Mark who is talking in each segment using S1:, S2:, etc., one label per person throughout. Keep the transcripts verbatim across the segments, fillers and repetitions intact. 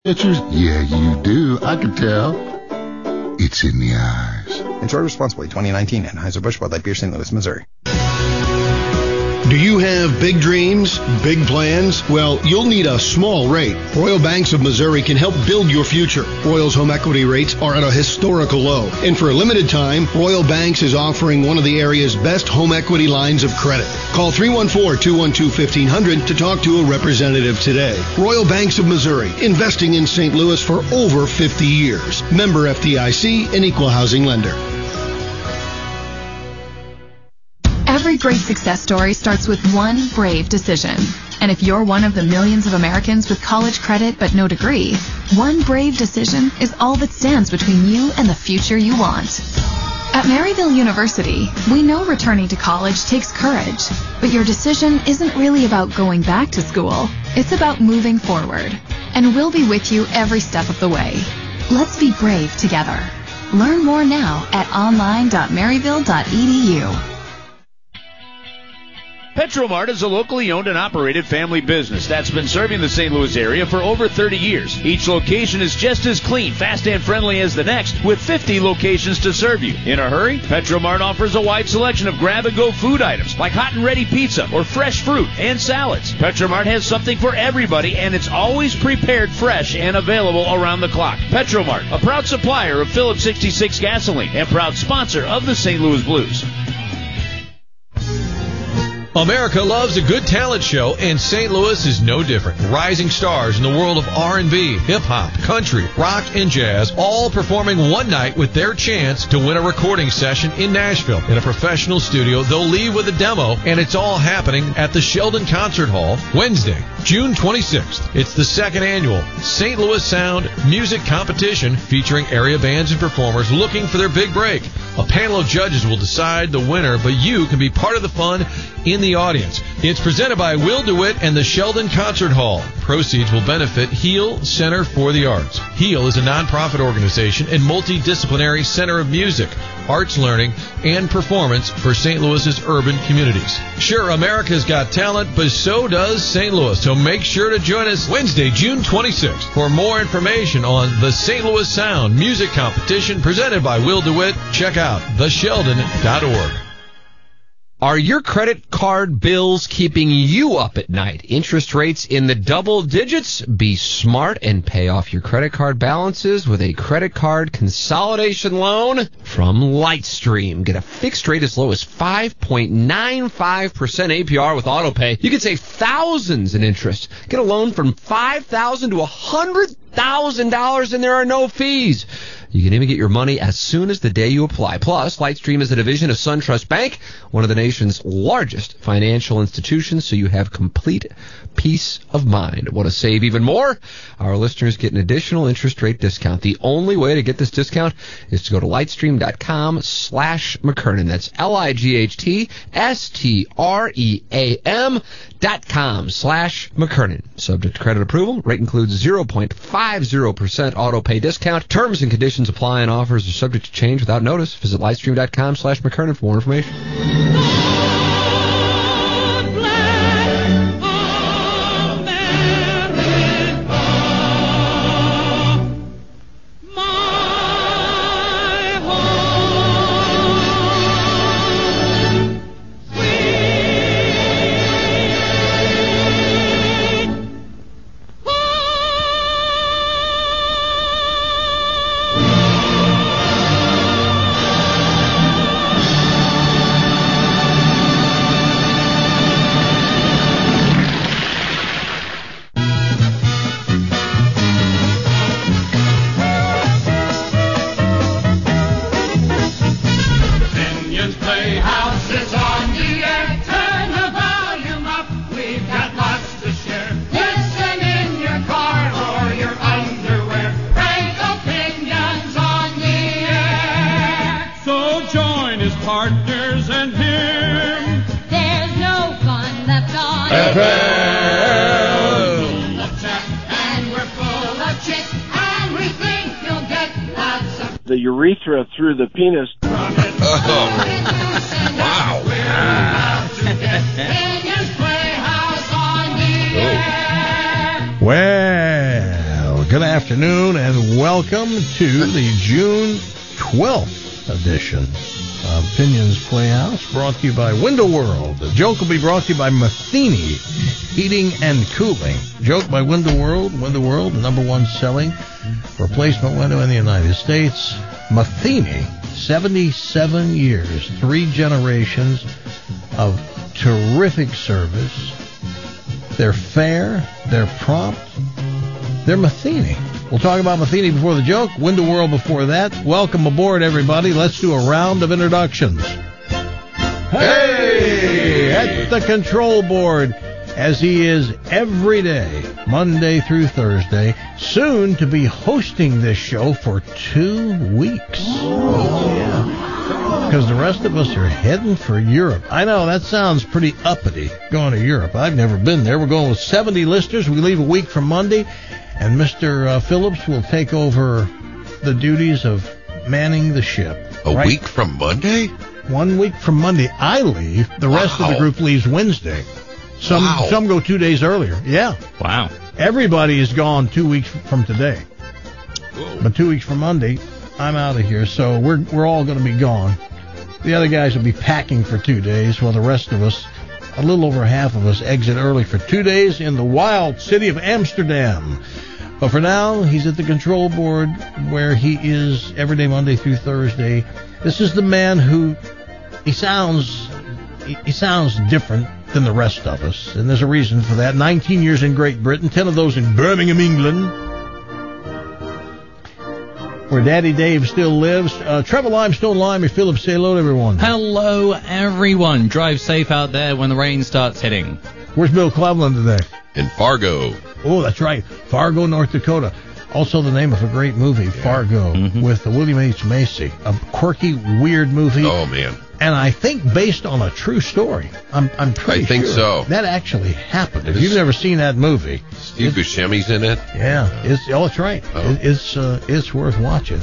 S1: Pictures? Yeah, you do. I can tell. It's in the eyes.
S2: Enjoy responsibly. twenty nineteen Anheuser-Busch Bud Light Beer, Saint Louis, Missouri.
S3: Do you have big dreams, big plans? Well, you'll need a small rate. Royal Banks of Missouri can help build your future. Royal's home equity rates are at a historical low. And for a limited time, Royal Banks is offering one of the area's best home equity lines of credit. Call three one four, two one two, fifteen hundred to talk to a representative today. Royal Banks of Missouri, investing in Saint Louis for over fifty years. Member F D I C, an equal housing lender.
S4: Every great success story starts with one brave decision. And if you're one of the millions of Americans with college credit but no degree, one brave decision is all that stands between you and the future you want. At Maryville University, we know returning to college takes courage, but your decision isn't really about going back to school. It's about moving forward. And we'll be with you every step of the way. Let's be brave together. Learn more now at online dot maryville dot e d u.
S5: Petromart is a locally owned and operated family business that's been serving the Saint Louis area for over thirty years. Each location is just as clean, fast, and friendly as the next, with fifty locations to serve you. In a hurry? Petromart offers a wide selection of grab-and-go food items like hot and ready pizza or fresh fruit and salads. Petromart has something for everybody, and it's always prepared fresh and available around the clock. Petromart, a proud supplier of Phillips sixty-six gasoline and proud sponsor of the Saint Louis Blues.
S6: America loves a good talent show, and Saint Louis is no different. Rising stars in the world of R and B, hip-hop, country, rock, and jazz, all performing one night with their chance to win a recording session in Nashville. In a professional studio, they'll leave with a demo, and it's all happening at the Sheldon Concert Hall, Wednesday, June twenty-sixth. It's the second annual Saint Louis Sound Music Competition featuring area bands and performers looking for their big break. A panel of judges will decide the winner, but you can be part of the fun in the audience. It's presented by Will DeWitt and the Sheldon Concert Hall. Proceeds will benefit HEAL Center for the Arts. HEAL is a nonprofit organization and multidisciplinary center of music, arts learning, and performance for Saint Louis's urban communities. Sure, America's got talent, but so does Saint Louis. So make sure to join us Wednesday, June twenty-sixth. For more information on the Saint Louis Sound Music Competition presented by Will DeWitt, check out the sheldon dot org.
S7: Are your credit card bills keeping you up at night? Interest rates in the double digits? Be smart and pay off your credit card balances with a credit card consolidation loan from Lightstream. Get a fixed rate as low as five point nine five percent A P R with AutoPay. You can save thousands in interest. Get a loan from five thousand dollars to one hundred thousand dollars, and there are no fees. You can even get your money as soon as the day you apply. Plus, Lightstream is a division of SunTrust Bank, one of the nation's largest financial institutions, so you have complete peace of mind. Want to save even more? Our listeners get an additional interest rate discount. The only way to get this discount is to go to lightstream.com slash McKernan. That's L-I-G-H-T-S-T-R-E-A-M dot com slash McKernan. Subject to credit approval. Rate includes zero point five zero percent auto pay discount. Terms and conditions apply, and offers are subject to change without notice. Visit lightstream.com slash McKernan for more information.
S8: The urethra through the penis.
S6: Oh. Wow.
S9: Well, gonna afternoon, and welcome to the June twelfth edition of Pinion's Playhouse, brought to you by Window World. The joke will be brought to you by Matheny Heating and Cooling. Joke by Window World. Window World, the number one selling replacement window in the United States. Matheny, seventy-seven years, three generations of terrific service. They're fair, they're prompt, they're Matheny. We'll talk about Matheny before the joke, Window World before that. Welcome aboard, everybody. Let's do a round of introductions. Hey! At the control board, as he is every day, Monday through Thursday, soon to be hosting this show for two weeks. Oh, yeah. Because the rest of us are heading for Europe. I know, that sounds pretty uppity, going to Europe. I've never been there. We're going with seventy listeners. We leave a week from Monday. And Mister Uh, Phillips will take over the duties of manning the ship.
S10: A
S9: right?
S10: week from Monday?
S9: One week from Monday, I leave. The rest wow. of the group leaves Wednesday. Some
S10: wow.
S9: some go two days earlier. Yeah.
S11: Wow.
S9: Everybody is gone two weeks from today.
S10: Whoa.
S9: But two weeks from Monday, I'm out of here. So we're we're all going to be gone. The other guys will be packing for two days, while the rest of us, a little over half of us, exit early for two days in the wild city of Amsterdam. But for now, he's at the control board where he is every day, Monday through Thursday. This is the man who, he sounds, he, he sounds different than the rest of us. And there's a reason for that. nineteen years in Great Britain, ten of those in Birmingham, England, where Daddy Dave still lives. Uh, Trevor Limestone Lime, Philip, say hello to everyone.
S11: Hello, everyone. Drive safe out there when the rain starts hitting.
S9: Where's Bill Cleveland today?
S10: In Fargo.
S9: Oh, that's right. Fargo, North Dakota. Also the name of a great movie, yeah. Fargo, mm-hmm. with William H. Macy. A quirky, weird movie.
S10: Oh, man.
S9: And I think based on a true story. I'm I'm pretty
S10: I think
S9: sure
S10: so.
S9: That actually happened. If you've never seen that movie.
S10: Steve Buscemi's in it?
S9: Yeah. It's, oh, that's right. Oh. It, it's, uh, it's worth watching.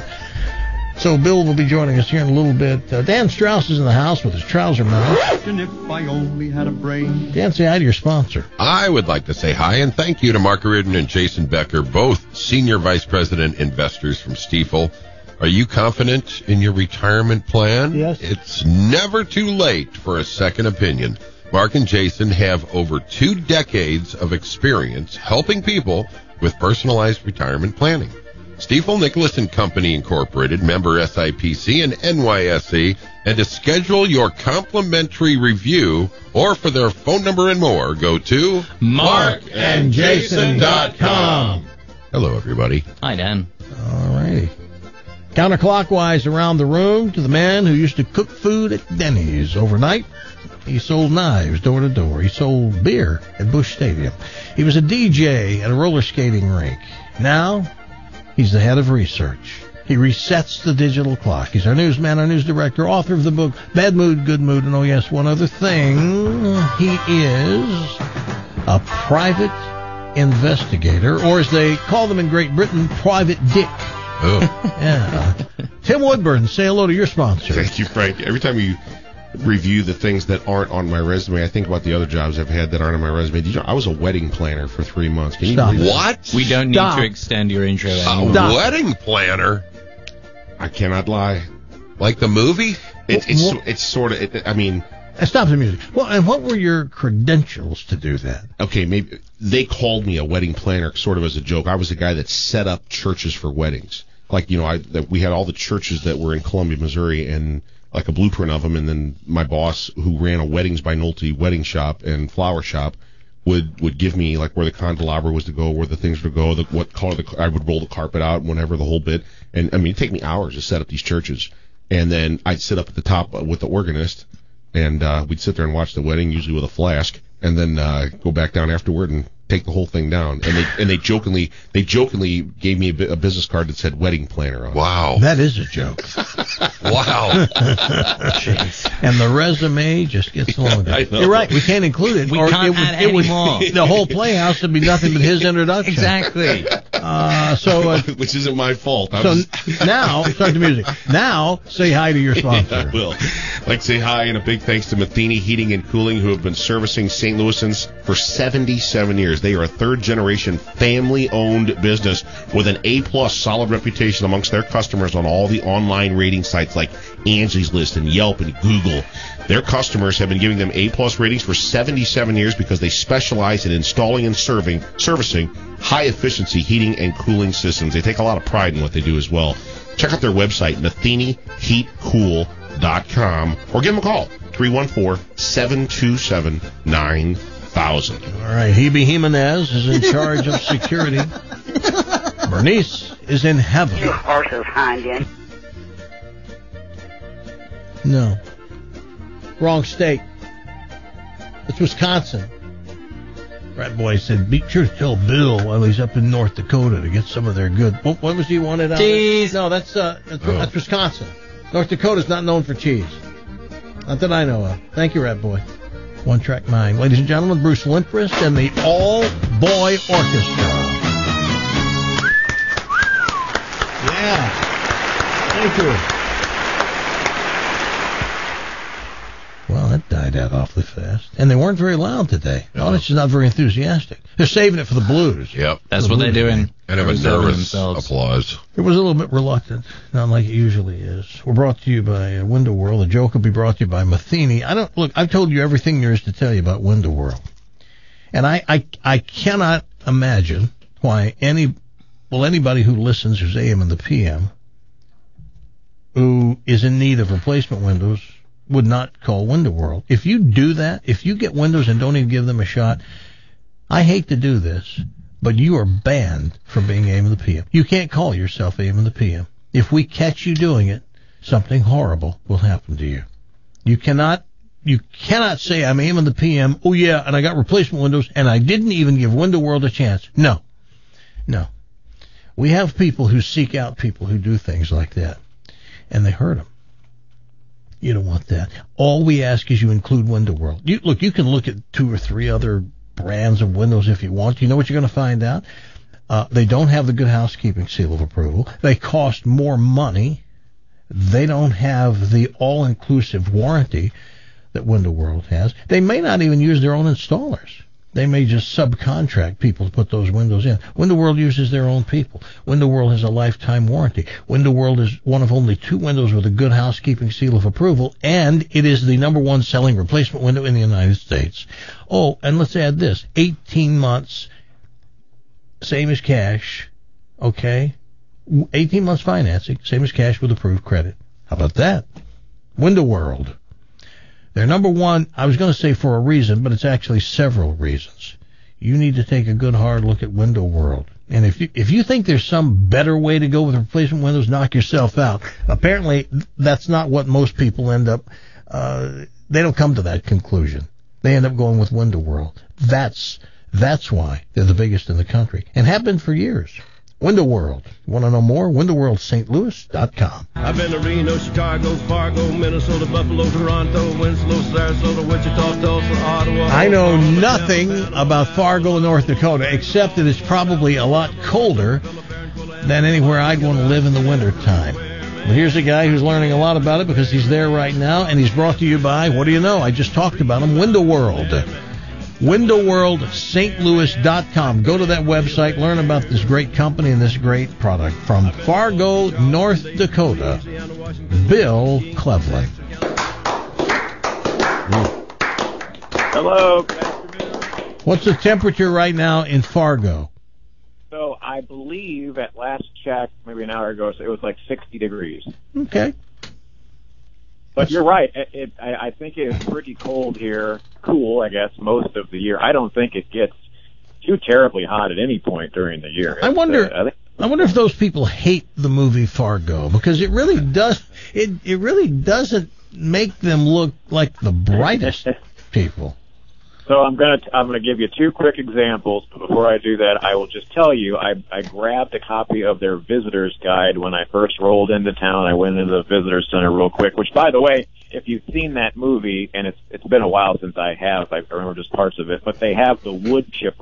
S9: So Bill will be joining us here in a little bit. Uh, Dan Strauss is in the house with his trouser mouth.
S12: And if I only had a brain.
S9: Dan, say hi to your sponsor.
S10: I would like to say hi and thank you to Mark Reardon and Jason Becker, both Senior Vice President Investors from Stifel. Are you confident in your retirement plan?
S9: Yes.
S10: It's never too late for a second opinion. Mark and Jason have over two decades of experience helping people with personalized retirement planning. Stifel Nicholas and Company Incorporated, member S I P C and N Y S E, and to schedule your complimentary review or for their phone number and more, go to
S11: mark and jason dot com.
S10: Hello, everybody.
S11: Hi, Dan.
S9: All righty. Counterclockwise around the room to the man who used to cook food at Denny's overnight. He sold knives door to door. He sold beer at Busch Stadium. He was a D J at a roller skating rink. Now, he's the head of research. He resets the digital clock. He's our newsman, our news director, author of the book Bad Mood, Good Mood, and oh yes, one other thing. He is a private investigator, or as they call them in Great Britain, Private Dick.
S10: Oh.
S9: Yeah. Tim Woodburn, say hello to your sponsor.
S13: Thank you, Frank. Every time you review the things that aren't on my resume, I think about the other jobs I've had that aren't on my resume. Did you know, I was a wedding planner for three months. Can you
S9: Stop.
S13: believe
S10: What?
S11: We don't
S9: Stop.
S11: need to extend your intro
S10: A
S11: anymore.
S10: wedding planner?
S13: I cannot lie.
S10: Like the movie?
S13: It, it's
S9: What-
S13: it's sort of. It, I mean,
S9: Uh, Stop the music. Well, and what were your credentials to do that?
S13: okay, maybe they called me a wedding planner sort of as a joke. I was the guy that set up churches for weddings. Like, you know, I that we had all the churches that were in Columbia, Missouri, and like a blueprint of them, and then my boss, who ran a Weddings by Nolte wedding shop and flower shop, would would give me like where the candelabra was to go, where the things would go, the, what color the I would roll the carpet out, whenever, the whole bit. And I mean, it'd take me hours to set up these churches, and then I'd sit up at the top with the organist, and uh, we'd sit there and watch the wedding, usually with a flask, and then uh, go back down afterward and take the whole thing down. And they and they jokingly they jokingly gave me a, a business card that said wedding planner on it.
S10: Wow.
S9: That is a joke.
S10: Wow.
S9: And the resume just gets longer.
S13: I know.
S9: You're right. We can't include it.
S11: We
S9: or
S11: can't
S9: it would,
S11: add
S9: it would,
S11: any more.
S9: The whole Playhouse would be nothing but his introduction.
S11: Exactly.
S9: Uh, so, uh,
S13: which isn't my fault. I'm
S9: so
S13: just...
S9: now, start the music. Now, say hi to your sponsor.
S13: Yeah, I will. I'd like to say hi and a big thanks to Matheny Heating and Cooling, who have been servicing Saint Louisans for seventy-seven years. They are a third-generation family-owned business with an A-plus solid reputation amongst their customers on all the online rating sites like Angie's List and Yelp and Google. Their customers have been giving them A-plus ratings for seventy-seven years because they specialize in installing and serving, servicing high-efficiency heating and cooling systems. They take a lot of pride in what they do as well. Check out their website, matheny heat cool dot com, or give them a call, three one four, seven two seven, nine thousand.
S9: All right, Hebe Jimenez is in charge of security. Bernice is in heaven.
S14: You horses hind end.
S9: No. Wrong state. It's Wisconsin. Rat Boy said, be sure to tell Bill while he's up in North Dakota to get some of their good... What, what was he wanted out
S11: Cheese.
S9: No, that's, uh, that's, oh. that's Wisconsin. North Dakota's not known for cheese. Not that I know of. Thank you, Rat Boy. One Track Mind. Ladies and gentlemen, Bruce Lindquist and the All-Boy Orchestra. Yeah. Thank you. Well, that died out awfully fast. And they weren't very loud today. The audience is not very enthusiastic. They're saving it for the blues.
S10: Yep.
S11: That's
S9: the
S11: what
S9: blues
S11: they're doing.
S10: Kind of a nervous applause.
S9: It was a little bit reluctant, not like it usually is. We're brought to you by uh, Window World. The joke will be brought to you by Matheny. I don't look. I've told you everything there is to tell you about Window World, and I, I, I cannot imagine why any, well, anybody who listens who's A M and the P M, who is in need of replacement windows, would not call Window World. If you do that, if you get windows and don't even give them a shot, I hate to do this, but you are banned from being A M and the P M. You can't call yourself A M and the P M. If we catch you doing it, something horrible will happen to you. You cannot, you cannot say I'm A M and the P M, oh yeah, and I got replacement windows, and I didn't even give Window World a chance. No. No. We have people who seek out people who do things like that, and they hurt them. You don't want that. All we ask is you include Window World. You, look, you can look at two or three other brands of windows if you want. You know what you're going to find out? Uh, they don't have the Good Housekeeping seal of approval. They cost more money. They don't have the all-inclusive warranty that Window World has. They may not even use their own installers. They may just subcontract people to put those windows in. Window World uses their own people. Window World has a lifetime warranty. Window World is one of only two windows with a Good Housekeeping seal of approval, and it is the number one selling replacement window in the United States. Oh, and let's add this. eighteen months, same as cash, okay? eighteen months financing, same as cash with approved credit. How about that? Window World. They're number one, I was going to say for a reason, but it's actually several reasons. You need to take a good hard look at Window World. And if you, if you think there's some better way to go with replacement windows, knock yourself out. Apparently, that's not what most people end up, uh, they don't come to that conclusion. They end up going with Window World. That's, that's why they're the biggest in the country, and have been for years. Window World. Want to know more? window world st louis dot com.
S12: I've been to Reno, Chicago, Fargo, Minnesota, Buffalo, Toronto, Winslow, Sarasota, Wichita, Tulsa, Ottawa.
S9: I know nothing about Fargo, North Dakota, except that it's probably a lot colder than anywhere I'd want to live in the wintertime. Well, here's a guy who's learning a lot about it because he's there right now, and he's brought to you by, what do you know? I just talked about him, Window World. window world st louis dot com. Go to that website, learn about this great company and this great product. From Fargo, North Dakota, Bill Cleveland.
S8: Hello.
S9: What's the temperature right now in Fargo?
S8: So I believe at last check, maybe an hour ago, so it was like sixty degrees.
S9: Okay.
S8: But you're right. It, it, I, I think it is pretty cold here, cool, I guess, most of the year. I don't think it gets too terribly hot at any point during the year.
S9: I wonder.
S8: Uh, I, think,
S9: I wonder if those people hate the movie Fargo, because it really does. It it really doesn't make them look like the brightest people.
S8: So I'm gonna I'm gonna give you two quick examples. But before I do that, I will just tell you I I grabbed a copy of their visitor's guide when I first rolled into town. I went into the visitor center real quick. Which, by the way, if you've seen that movie, and it's it's been a while since I have, I remember just parts of it. But they have the wood chipper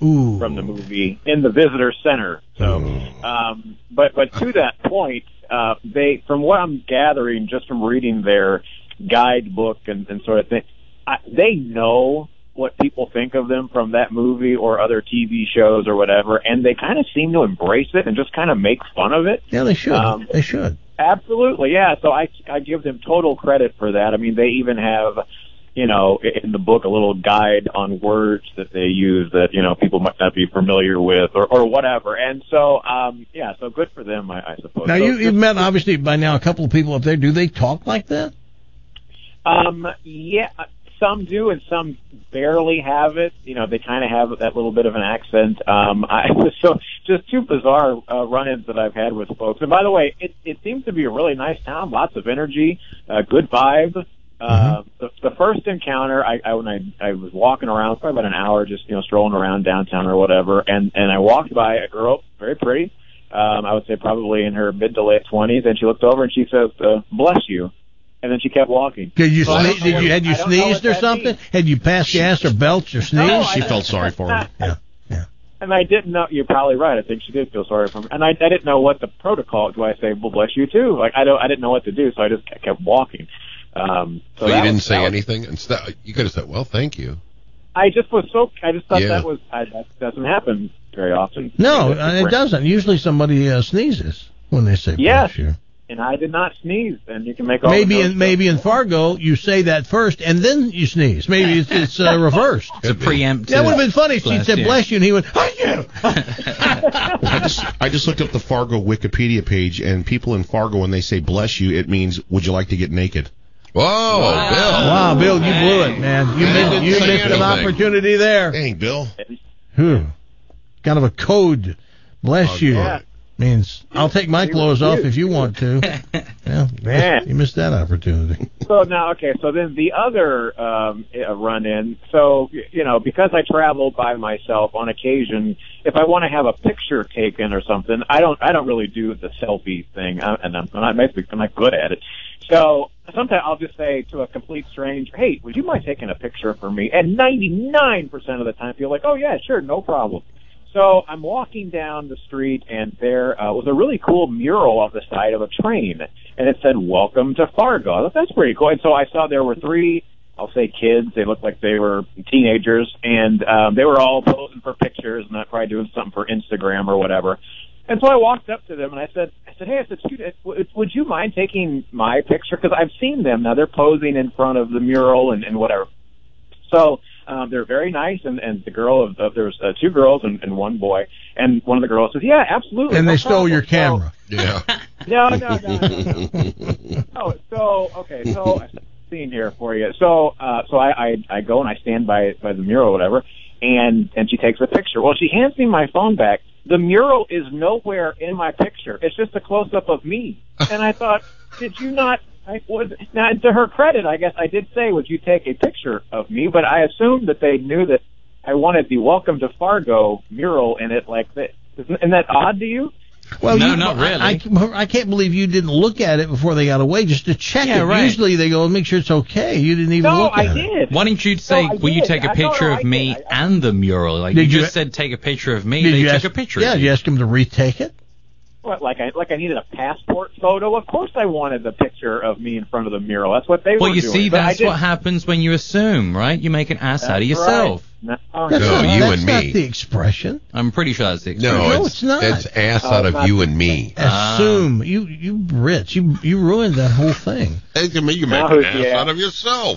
S9: Ooh.
S8: from the movie in the visitor center. So, um, but but to that point, uh, they, from what I'm gathering, just from reading their guidebook and, and sort of thing, I, they know what people think of them from that movie or other T V shows or whatever, and they kind of seem to embrace it and just kind of make fun of it.
S9: Yeah, they should. Um, they should.
S8: Absolutely, yeah. So I, I give them total credit for that. I mean, they even have, you know, in the book, a little guide on words that they use that, you know, people might not be familiar with or, or whatever. And so, um, yeah, so good for them, I, I suppose.
S9: Now,
S8: so,
S9: you, you've met, obviously, by now a couple of people up there. Do they talk like that?
S8: Um, yeah, some do and some barely have it. You know, they kind of have that little bit of an accent. Um, I, so just two bizarre uh, run-ins that I've had with folks. And by the way, it, it seems to be a really nice town, lots of energy, uh, good vibe. Uh, the, the first encounter, I, I when I, I was walking around, probably about an hour, just, you know, strolling around downtown or whatever, and, and I walked by a girl, very pretty, um, I would say probably in her mid to late twenties, and she looked over and she says, uh, bless you. And then she kept walking.
S9: Did you,
S8: so
S9: sne- did you had you sneezed or something?
S8: Means.
S9: Had you passed gas or belched or sneezed?
S8: No,
S13: she
S8: I,
S13: felt sorry for him.
S9: Yeah, yeah.
S8: And I didn't know. You're probably right. I think she did feel sorry for me. And I, I didn't know what the protocol. Do I say, "Well, bless you too"? Like I don't. I didn't know what to do, so I just kept walking. Um, so
S10: so you didn't
S8: was,
S10: say
S8: was,
S10: anything. Instead, you could have said, "Well, thank you."
S8: I just was so. I just thought
S10: Yeah.
S8: that was. I, that doesn't happen very often.
S9: No,
S8: I
S9: uh, it doesn't. Usually somebody uh, sneezes when they say
S8: yes.
S9: bless you.
S8: And I did not sneeze, and you can make all
S9: maybe
S8: the
S9: in maybe in Fargo you say that first and then you sneeze. Maybe it's, it's uh, reversed.
S11: It's a preemptive.
S9: That would have been funny if she
S11: bless
S9: said
S11: you.
S9: bless you and he went, "Oh you."
S13: I just I just looked up the Fargo Wikipedia page, and people in Fargo, when they say bless you, it means would you like to get naked?
S10: Whoa, wow. Bill!
S9: Wow, Bill, you blew it, man. You
S10: Man,
S9: missed, you
S10: say
S9: missed an
S10: anything.
S9: opportunity there.
S13: Dang, Bill.
S9: Whew. Kind of a code. Bless
S10: Oh,
S9: you.
S8: yeah.
S9: Means I'll take my clothes off if you want to. Yeah,
S8: Man.
S9: you missed that opportunity.
S8: So now, okay, so then the other um, uh, run-in, so, you know, because I travel by myself on occasion, if I want to have a picture taken or something, I don't I don't really do the selfie thing, I, and I'm not, basically, I'm not good at it. So sometimes I'll just say to a complete stranger, hey, would you mind taking a picture for me? And ninety-nine percent of the time people are like, oh, yeah, sure, no problem. So I'm walking down the street, and there uh, was a really cool mural on the side of a train, and it said, welcome to Fargo. I thought, that's pretty cool. And so I saw there were three, I'll say kids. They looked like they were teenagers, and um, they were all posing for pictures and probably doing something for Instagram or whatever. And so I walked up to them, and I said, I said, hey, I said, would you mind taking my picture? Because I've seen them. Now they're posing in front of the mural and, and whatever. So um, they're very nice, and, and the girl, of, of there was uh, two girls and, and one boy, and one of the girls says, yeah, absolutely.
S9: And
S8: no
S9: they stole
S8: problem.
S9: your camera.
S8: So,
S10: Yeah.
S8: no, no, no, no, no. Oh, so, okay, so, scene here for you. So, uh, so I, I, I go and I stand by, by the mural or whatever, and, and she takes a picture. Well, she hands me my phone back. The mural is nowhere in my picture. It's just a close-up of me. And I thought, did you not, I would, now to her credit, I guess I did say, would you take a picture of me? But I assumed that they knew that I wanted the Welcome to Fargo mural in it like that. Isn't that odd to you?
S9: Well,
S11: No,
S9: you,
S11: not really.
S9: I, I, I can't believe you didn't look at it before they got away just to check
S11: Yeah,
S9: it.
S11: right.
S9: Usually they go, make sure it's okay. You didn't even
S8: No,
S9: look
S8: I
S9: at it.
S8: did.
S11: Why didn't you say,
S8: No, I
S11: will you
S8: did.
S11: take a
S8: I- no,
S11: picture
S8: no,
S11: of
S8: I
S11: me
S8: did. I-
S11: and the mural? Like,
S9: Did
S11: you
S9: you-
S11: just said take a picture of me,
S9: Did
S11: they
S9: you
S11: took
S9: ask,
S11: a picture
S9: Yeah,
S11: of
S9: did
S11: you.
S9: you ask him to retake it?
S8: What, like I like I needed a passport photo? Of course I wanted the picture of me in front of the mural. That's what they
S11: Well,
S8: were
S11: you
S8: doing.
S11: see,
S8: But I
S11: that's
S8: didn't-
S11: what happens when you assume, right? You make an ass out of
S8: That's
S11: yourself.
S8: right. No,
S9: That's,
S10: No,
S9: not,
S10: you
S9: that's
S10: and
S9: not
S10: me.
S9: the expression.
S11: I'm pretty sure that's the expression.
S10: No,
S9: No,
S10: it's,
S9: it's not.
S10: It's ass
S8: Oh,
S10: out
S8: it's
S10: of
S8: not.
S10: you and me.
S9: Assume. You, you Brits, you, you ruined that whole thing.
S10: Hey, you make
S8: No,
S10: an ass
S8: yeah.
S10: out of yourself.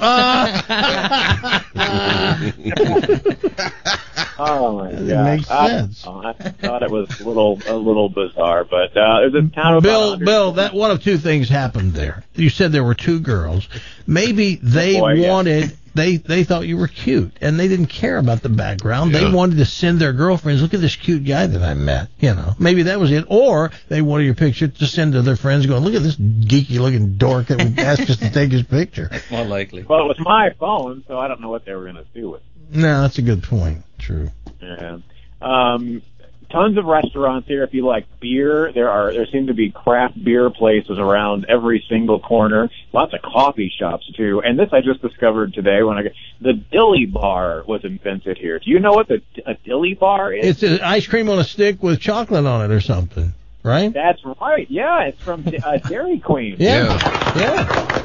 S8: Oh my
S9: That
S8: god!
S9: makes
S8: I,
S9: sense.
S8: oh, I thought it was a little a little bizarre, but uh, it was a town of
S9: Bill,
S8: about one
S9: Bill,
S8: hundred
S9: that one of two things happened there. You said there were two girls. Maybe they
S8: Boy, yeah.
S9: wanted, they they thought you were cute, and they didn't care about the background.
S10: Yeah.
S9: They wanted to send their girlfriends, look at this cute guy that I met. You know, maybe that was it. Or they wanted your picture to send to their friends, going, look at this geeky-looking dork that would ask us to take his picture.
S11: More likely.
S8: Well, it was my phone, so I don't know what they were going to do with it.
S9: No, that's a good point. True.
S8: Yeah. Um, tons of restaurants here. If you like beer, there are there seem to be craft beer places around every single corner. Lots of coffee shops too. And this I just discovered today when I got the Dilly Bar was invented here. Do you know what the a Dilly Bar is?
S9: It's an ice cream on a stick with chocolate on it or something, right?
S8: That's right. Yeah, it's from uh, Dairy Queen.
S9: Yeah, yeah. yeah.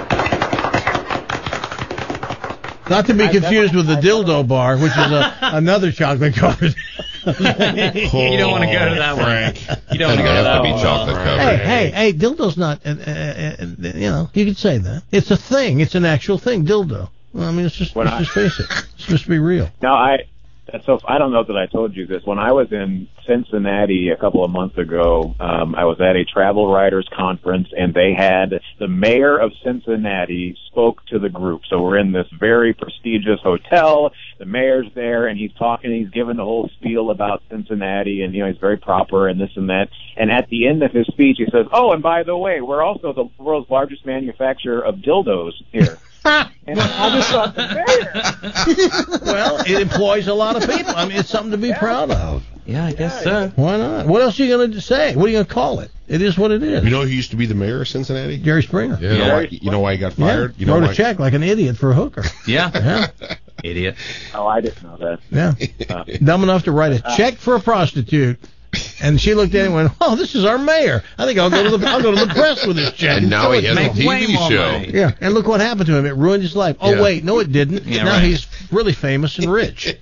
S9: Not to be confused with the Dildo Bar, which is a, another chocolate covered.
S11: You don't want to go to that one. You don't want to go to that
S10: be
S11: one.
S10: chocolate covered.
S9: Hey, hey, hey, dildo's not, uh, uh, uh, you know, you could say that. It's a thing. It's an actual thing, dildo. Well, I mean, it's just, let's
S8: I,
S9: just face it. It's just be real.
S8: No, I, that's so, I don't know that I told you this. When I was in Cincinnati a couple of months ago, um, I was at a travel writers conference, and they had the mayor of Cincinnati spoke to the group. So we're in this very prestigious hotel. The mayor's there, and he's talking. He's giving the whole spiel about Cincinnati, and you know he's very proper and this and that. And at the end of his speech, he says, "Oh, and by the way, we're also the world's largest manufacturer of dildos here." And I just thought, the mayor.
S9: Well, it employs a lot of people. I mean, it's something to be
S8: yeah.
S9: proud of.
S11: Yeah, I guess so.
S9: Why not? What else are you going to say? What are you going to call it? It is what it is.
S13: You know who used to be the mayor of Cincinnati?
S9: Jerry Springer.
S13: Yeah. You know why, you know why he got fired?
S9: Yeah.
S13: You know
S9: Wrote
S13: why?
S9: a check like an idiot for a hooker.
S11: Yeah.
S9: Yeah.
S11: Idiot.
S8: Oh, I didn't know that.
S9: Yeah.
S8: Uh,
S9: Dumb enough to write a check for a prostitute. And she looked at him and went, "Oh, this is our mayor. I think I'll go to the I'll go to the press with this check."
S10: And now he has a T V show.
S11: Money.
S9: Yeah, and look what happened to him. It ruined his life. Oh,
S10: Yeah.
S9: wait, no, it didn't.
S11: Yeah,
S9: now
S11: right.
S9: he's really famous and rich.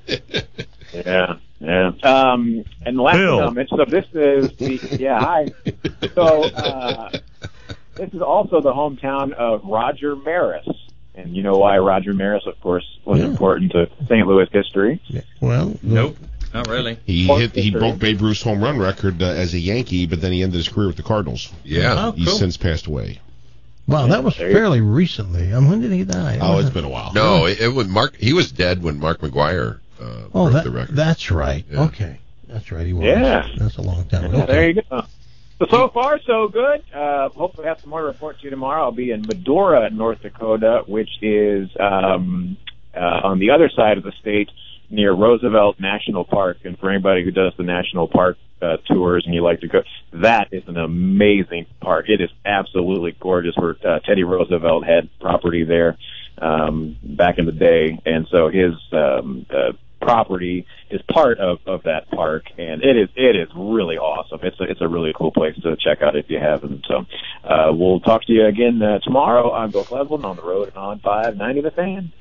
S8: Yeah, yeah. Um, and the last
S9: Bill.
S8: comment. So this is the yeah. Hi. So uh, this is also the hometown of Roger Maris, and you know why Roger Maris, of course, was
S9: Yeah.
S8: important to Saint Louis history.
S9: Yeah. Well,
S11: Nope. Not really.
S13: He
S8: Sports
S13: hit he
S8: history.
S13: broke Babe Ruth's home run record uh, as a Yankee, but then he ended his career with the Cardinals.
S10: Yeah.
S11: Oh,
S13: He's
S11: cool.
S13: since passed away.
S9: Wow, that was
S8: There you
S9: fairly recently. Um, when did he die?
S13: Oh, it's been a while.
S10: No, it, it was Mark. He was dead when Mark McGuire uh,
S9: Oh,
S10: broke
S9: that,
S10: the record.
S9: that's right.
S10: Yeah.
S9: Okay, that's right. He was.
S8: Yeah.
S9: That's a long time ago.
S8: Yeah,
S9: Okay.
S8: there you go. So, so far, so good. Uh, hopefully, I have some more to report to you tomorrow. I'll be in Medora, North Dakota, which is um, uh, on the other side of the state near Roosevelt National Park. And for anybody who does the national park uh, tours and you like to go, that is an amazing park. It is absolutely gorgeous. Where uh, Teddy Roosevelt had property there um, back in the day, and so his um, uh, property is part of, of that park, and it is it is really awesome. It's a, it's a really cool place to check out if you haven't. So uh, we'll talk to you again uh, tomorrow on Bill Cleveland on the road and on five ninety The Fan.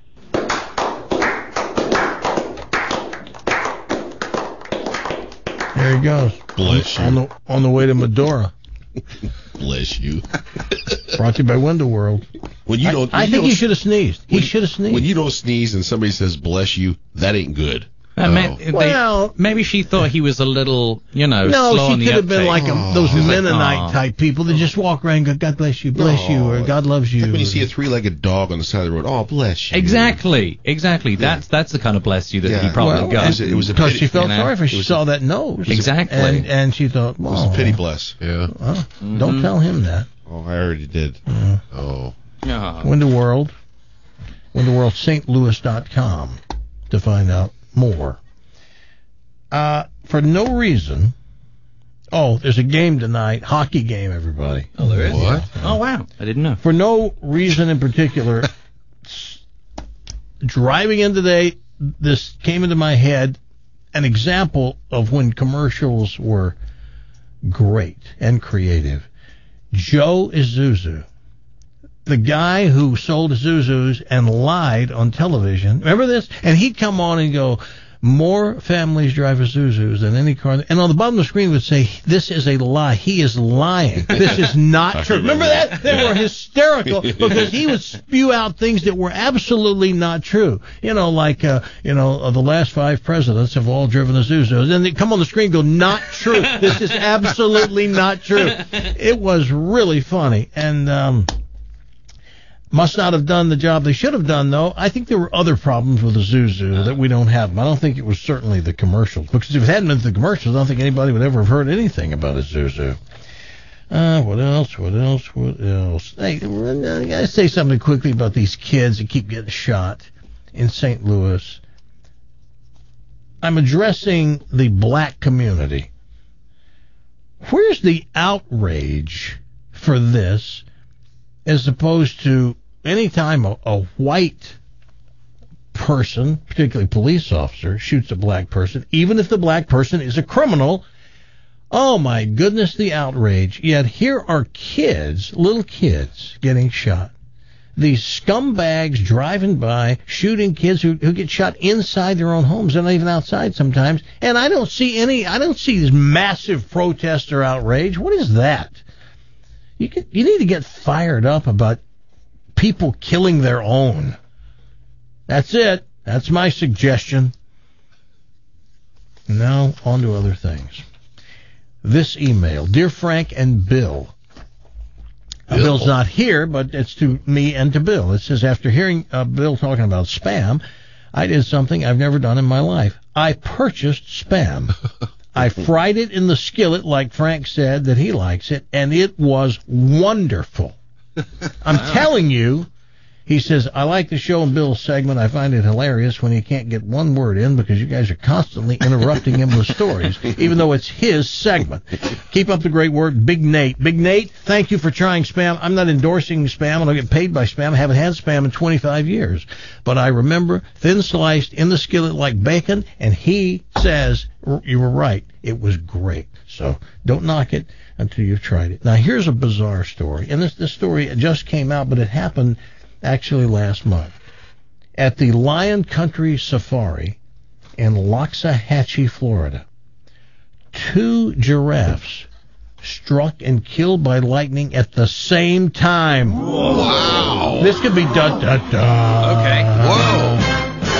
S9: There he goes.
S13: Bless
S9: on,
S13: you.
S9: On the on the way to Medora.
S13: Bless you.
S9: Brought to you by Window World.
S13: When you don't,
S9: I, I
S13: when you
S9: think
S13: don't-
S9: he should have sneezed. He
S13: when-
S9: should have sneezed.
S13: When you don't sneeze and somebody says "bless you," that ain't good.
S11: Uh,
S13: Oh.
S11: may- they-
S9: Well-
S11: maybe she thought he was a little, you know,
S9: No,
S11: slow on
S9: she
S11: the
S9: could have been
S11: uptake.
S9: like a, those
S11: She's like,
S9: Mennonite
S11: "Aw."
S9: type people that just walk around and go, "God bless you, bless you," or
S13: No.
S9: "God loves you."
S13: Like when you see a three-legged dog on the side of the road, oh, bless you.
S11: Exactly, exactly. That's that's the kind of bless you that
S13: Yeah.
S11: he probably
S9: well,
S11: got.
S13: it was a- it was a
S9: because
S13: pity,
S9: she felt
S11: you know?
S9: sorry for her.
S13: It
S9: She
S13: was
S9: saw that nose.
S11: Exactly.
S9: And, and she thought,
S13: It was
S9: well,
S13: a pity bless.
S10: Yeah.
S9: well,
S11: Mm-hmm.
S9: don't tell him that.
S13: Oh, I already did.
S10: Oh.
S11: Aw.
S9: Window World, window world st louis dot com to find out more. Uh, for no reason. Oh, there's a game tonight, hockey game, everybody.
S11: Oh, there is.
S10: What?
S11: Oh, wow. I didn't know.
S9: For no reason in particular, s- driving in today, this came into my head, an example of when commercials were great and creative. Joe Isuzu, the guy who sold Isuzus and lied on television. Remember this? And he'd come on and go, "More families drive Isuzus than any car." And on the bottom of the screen would say, "This is a lie. He is lying. This is not true." Remember that? They were hysterical because he would spew out things that were absolutely not true. You know, like, uh, you know, uh, the last five presidents have all driven Isuzus. And they come on the screen and go, "Not true. This is absolutely not true." It was really funny. And, um, must not have done the job they should have done, though. I think there were other problems with the Isuzu that we don't have. I don't think it was certainly the commercials. Because if it hadn't been the commercials, I don't think anybody would ever have heard anything about a Isuzu. Uh, what else? What else? What else? Hey, I gotta say something quickly about these kids that keep getting shot in Saint Louis. I'm addressing the black community. Where's the outrage for this as opposed to any time a, a white person, particularly police officer, shoots a black person, even if the black person is a criminal? Oh, my goodness, the outrage. Yet here are kids, little kids, getting shot. These scumbags driving by, shooting kids who, who get shot inside their own homes. They're not even outside sometimes. And I don't see any, I don't see this massive protest or outrage. What is that? You can, you need to get fired up about people killing their own. That's it. That's my suggestion. Now, on to other things. This email, Dear Frank and Bill. Bill. Bill's not here, but it's to me and to Bill. It says, after hearing uh, Bill talking about spam, I did something I've never done in my life. I purchased spam. I fried it in the skillet like Frank said that he likes it, and it was wonderful. I'm telling you. He says, I like the show and Bill's segment. I find it hilarious when he can't get one word in because you guys are constantly interrupting him with stories, even though it's his segment. Keep up the great work, Big Nate. Big Nate, thank you for trying spam. I'm not endorsing spam. I don't get paid by spam. I haven't had spam in twenty-five years. But I remember thin sliced in the skillet like bacon, and he says, you were right. It was great. So don't knock it until you've tried it. Now, here's a bizarre story. And this, this story just came out, but it happened actually last month. At the Lion Country Safari in Loxahatchee, Florida, two giraffes struck and killed by lightning at the same time.
S10: Wow.
S9: This could be da-da-da.
S11: Okay.
S10: Whoa.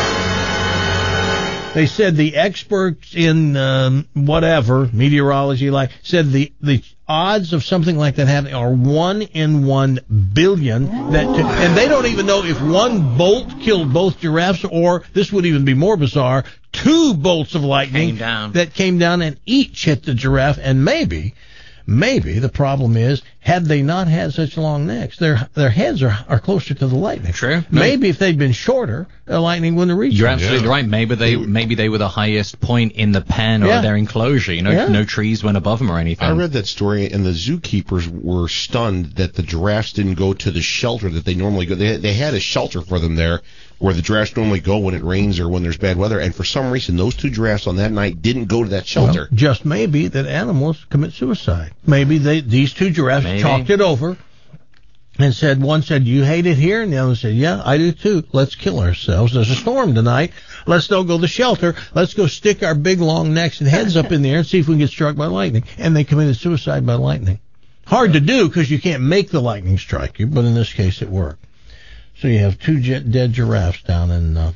S9: They said the experts in um, whatever, meteorology, like said the, the odds of something like that happening are one in one billion. That and they don't even know if one bolt killed both giraffes or, this would even be more bizarre, two bolts of lightning
S11: came down.
S9: that came down and each hit the giraffe. And maybe, maybe the problem is, had they not had such long necks, their their heads are, are closer to the lightning.
S11: True.
S9: Maybe if they'd been shorter, the lightning wouldn't have reached
S11: You're
S9: them.
S11: absolutely right. Maybe they maybe they were the highest point in the pen or
S9: Yeah.
S11: their enclosure. You know,
S9: Yeah.
S11: no trees went above them or anything.
S13: I read that story, and the zookeepers were stunned that the giraffes didn't go to the shelter that they normally go. They, they had a shelter for them there where the giraffes normally go when it rains or when there's bad weather, and for some reason those two giraffes on that night didn't go to that shelter.
S9: Well, just maybe that animals commit suicide. Maybe they these two giraffes
S11: Maybe.
S9: chalked it over and said, one said, you hate it here? And the other said, yeah, I do too. Let's kill ourselves. There's a storm tonight. Let's don't go to the shelter. Let's go stick our big long necks and heads up in the air and see if we can get struck by lightning. And they committed suicide by lightning. Hard to do because you can't make the lightning strike you, but in this case it worked. So you have two jet, dead giraffes down in, uh,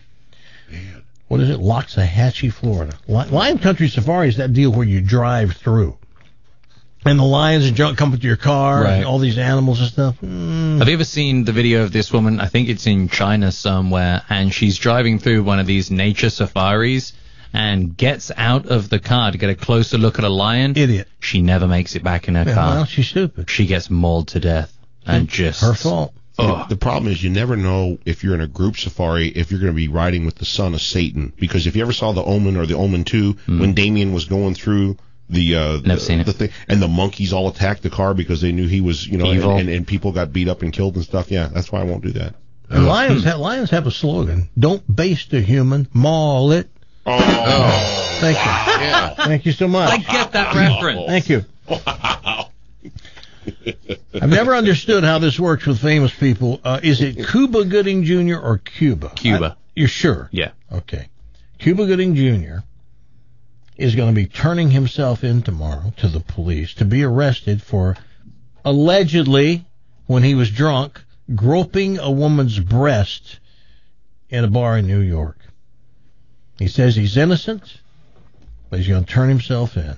S9: what is it, Loxahatchee, Florida. Lion Country Safari is that deal where you drive through. And the lions and junk come with your car,
S11: Right.
S9: and all these animals and stuff. Mm.
S11: Have you ever seen the video of this woman? I think it's in China somewhere, and she's driving through one of these nature safaris and gets out of the car to get a closer look at a lion.
S9: Idiot.
S11: She never makes it back in her
S9: Yeah,
S11: car.
S9: well, she's stupid.
S11: She gets mauled to death. And just
S9: Her fault.
S13: Oh. The problem is you never know if you're in a group safari if you're going to be riding with the son of Satan. Because if you ever saw The Omen or The Omen two,
S11: Mm.
S13: when Damien was going through the uh,
S11: Never
S13: the,
S11: seen it.
S13: the thing, and the monkeys all attacked the car because they knew he was, you know, and,
S11: Evil.
S13: and, and people got beat up and killed and stuff. Yeah, that's why I won't do that.
S9: And lions, ha- lions have a slogan. Don't baste a human, maul it.
S13: Oh.
S9: Thank you.
S10: Yeah.
S9: Thank you so much.
S11: I get that reference.
S9: Thank you.
S13: Wow.
S9: I've never understood how this works with famous people. Uh, is it Cuba Gooding Junior or Cuba?
S11: Cuba.
S9: I, you're sure?
S11: Yeah.
S9: Okay. Cuba Gooding Junior is going to be turning himself in tomorrow to the police to be arrested for allegedly, when he was drunk, groping a woman's breast in a bar in New York. He says he's innocent, but he's going to turn himself in.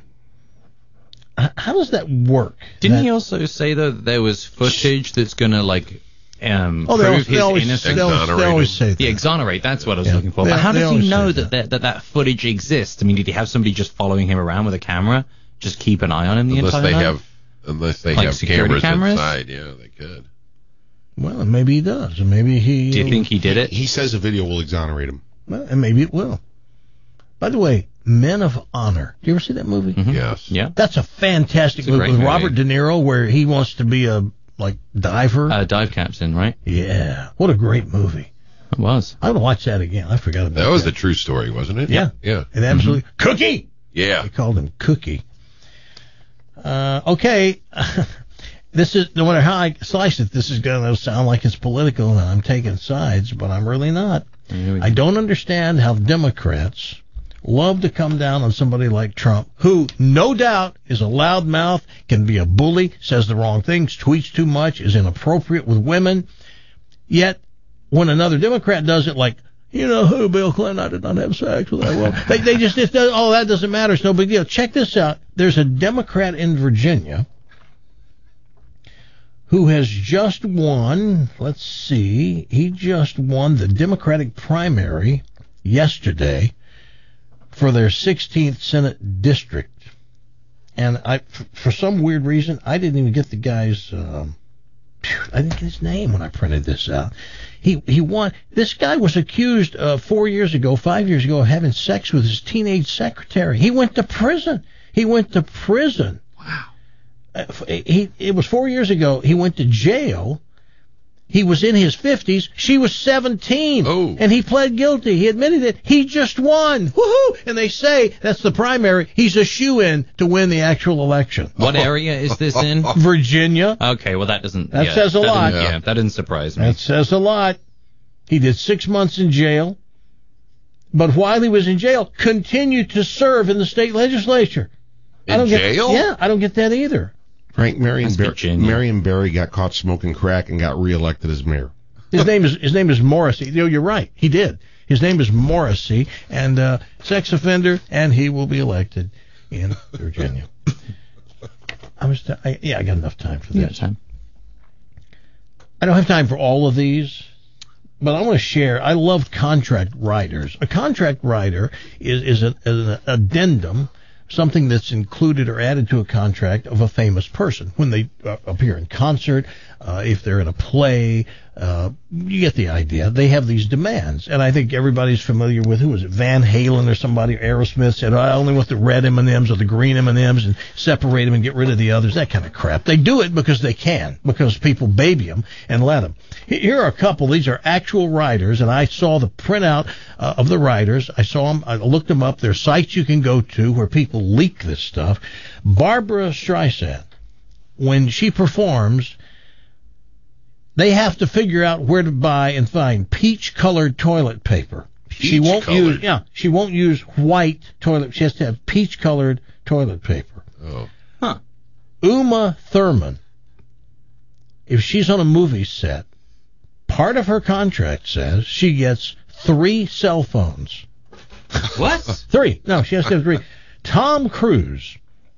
S9: H- How does that work?
S11: Didn't
S9: That-
S11: he also say though that there was footage that's gonna like um
S9: Oh, they
S11: prove
S9: always,
S11: his
S9: they always,
S11: innocence?
S9: they always, they always say that.
S11: Yeah, exonerate. That's what I was
S9: Yeah.
S11: looking for.
S9: They-
S11: But how
S9: they
S11: does
S9: always
S11: he know
S9: say
S11: that that, that that footage exists? I mean, did he have somebody just following him around with a camera, just keep an eye on him the
S10: Unless
S11: entire
S10: they
S11: night?
S10: have, unless they
S11: Like
S10: have
S11: security
S10: cameras,
S11: cameras?
S10: inside, yeah, they could.
S9: Well, and maybe he does, and maybe he.
S11: Do you think he did it?
S13: He says the video will exonerate him.
S9: Well, and maybe it will. By the way, Men of Honor. Do you ever see that movie?
S11: Mm-hmm.
S10: Yes.
S11: Yeah.
S9: That's a fantastic
S11: It's a
S9: movie
S11: great
S9: with
S11: movie.
S9: Robert De Niro, where he wants to be a like diver.
S11: Uh, dive captain, right?
S9: Yeah. What a great movie.
S11: It was.
S9: I'm gonna watch that again. I forgot about that.
S10: That was a true story, wasn't it?
S9: Yeah.
S10: Yeah.
S9: And absolutely
S11: Mm-hmm.
S9: Cookie.
S10: Yeah.
S9: They called him Cookie. Uh, okay. This is, no matter how I slice it, this is going to sound like it's political and I'm taking sides, but I'm really not. I don't understand how Democrats love to come down on somebody like Trump, who no doubt is a loudmouth, can be a bully, says the wrong things, tweets too much, is inappropriate with women. Yet, when another Democrat does it, like, you know who, Bill Clinton, I did not have sex with that woman. They, they just, it does, oh, that doesn't matter. It's no big deal. Check this out. There's a Democrat in Virginia who has just won, let's see, he just won the Democratic primary yesterday for their sixteenth Senate district. And I, f- for some weird reason, I didn't even get the guy's, um, I didn't get his name when I printed this out. He he won. This guy was accused uh, four years ago, five years ago, of having sex with his teenage secretary. He went to prison. He went to prison. Wow. Uh, he it was four years ago. He went to jail. He was in his fifties. She was seventeen.
S10: Oh.
S9: And he pled guilty. He admitted it. He just won. Woohoo! And they say that's the primary. He's a shoo-in to win the actual election.
S11: What area is this in?
S9: Virginia.
S11: Okay, well that doesn't.
S9: That
S11: yeah,
S9: says a
S11: that
S9: lot.
S11: doesn't- Yeah, that didn't surprise me.
S9: That says a lot. He did six months in jail, but while he was in jail, continued to serve in the state legislature. I
S10: In
S9: don't
S10: jail?
S9: Get, yeah, I don't get that either.
S13: Frank Marion,
S11: That's
S13: Bar-
S11: Virginia.
S13: Marion Barry got caught smoking crack and got reelected as mayor.
S9: His name is his name is Morrissey. You know, you're right. He did. His name is Morrissey, and uh, sex offender, and he will be elected in Virginia. I was, t- I, yeah, I got enough time for
S11: Yeah,
S9: this.
S11: time.
S9: I don't have time for all of these, but I want to share. I love contract writers. A contract writer is, is, a, is an addendum, something that's included or added to a contract of a famous person when they uh, appear in concert, uh, if they're in a play. Uh, you get the idea. They have these demands, and I think everybody's familiar with, who was it, Van Halen or somebody, Aerosmith said, I only want the red M and M's or the green M and M's and separate them and get rid of the others, that kind of crap. They do it because they can, because people baby them and let them. Here are a couple. These are actual writers, and I saw the printout uh, of the writers. I saw them. I looked them up. There's sites you can go to where people leak this stuff. Barbara Streisand, when she performs, they have to figure out where to buy and find peach-colored toilet paper. She won't
S10: Peach-colored?
S9: use yeah. She won't use white toilet. She has to have peach-colored toilet paper.
S10: Oh.
S11: Huh.
S9: Uma Thurman, if she's on a movie set, part of her contract says she gets three cell phones.
S11: What?
S9: Three. No, she has to have three. Tom Cruise,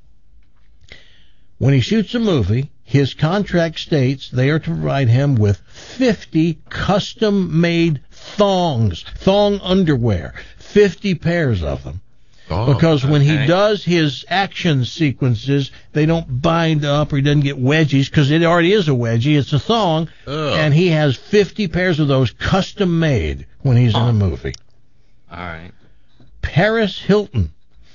S9: when he shoots a movie, his contract states they are to provide him with fifty custom-made thongs, thong underwear, fifty pairs of them.
S10: Oh,
S9: Because when
S11: okay.
S9: he does his action sequences, they don't bind up or he doesn't get wedgies, because it already is a wedgie. It's a thong.
S10: Ugh.
S9: And he has fifty pairs of those custom-made when he's in a movie.
S11: All right.
S9: Paris Hilton,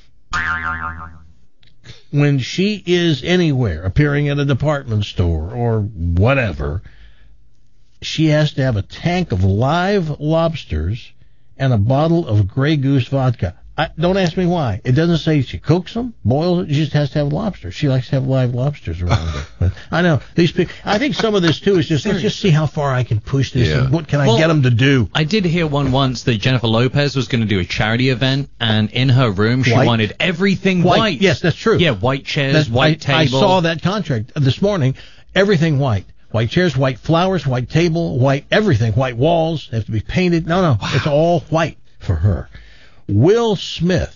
S9: when she is anywhere, appearing at a department store or whatever, she has to have a tank of live lobsters and a bottle of Grey Goose vodka. I, don't ask me why. It doesn't say she cooks them, boils it. She just has to have lobster. She likes to have live lobsters around her. But I know these people. I think some of this too is just let's just see how far I can push this.
S10: Yeah.
S9: And what can I
S11: Well,
S9: get them to do?
S11: I did hear one once that Jennifer Lopez was going to do a charity event, and in her room she
S9: White?
S11: wanted everything
S9: White.
S11: white.
S9: Yes, that's true.
S11: Yeah, white chairs,
S9: That's-
S11: white
S9: I,
S11: table.
S9: I saw that contract this morning. Everything white. White chairs, white flowers, white table, white everything. White walls. They have to be painted. No, no. It's all white for her. Will Smith.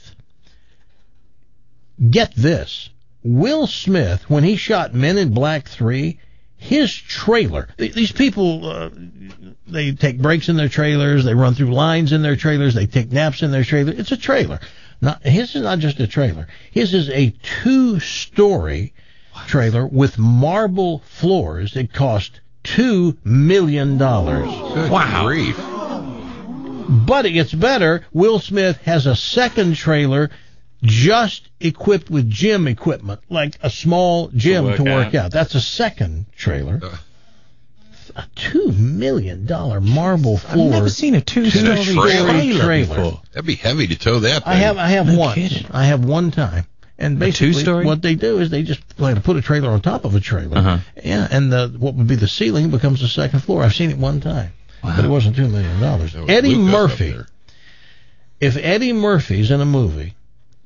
S9: Get this. Will Smith, when he shot Men in Black three, his trailer, th- these people, uh, they take breaks in their trailers, they run through lines in their trailers, they take naps in their trailer. It's a trailer. Not, his is not just a trailer. His is a two-story trailer with marble floors. It cost two million dollars.
S10: Good
S11: Wow.
S10: grief.
S9: But it gets better. Will Smith has a second trailer just equipped with gym equipment, like a small gym to work, to work out. out. That's a second trailer. Uh. A two million dollar marble floor.
S11: I've never seen a two-story trailer, trailer before.
S10: That'd be heavy to tow that thing.
S9: I have, I have
S11: no
S9: one.
S11: Kidding.
S9: I have one time. And basically,
S11: two-story?
S9: what they do is they just like put a trailer on top of a trailer.
S11: Uh-huh.
S9: Yeah, and the, what would be the ceiling becomes the second floor. I've seen it one time, wow. But it wasn't two million dollars. Eddie Murphy. If Eddie Murphy's in a movie,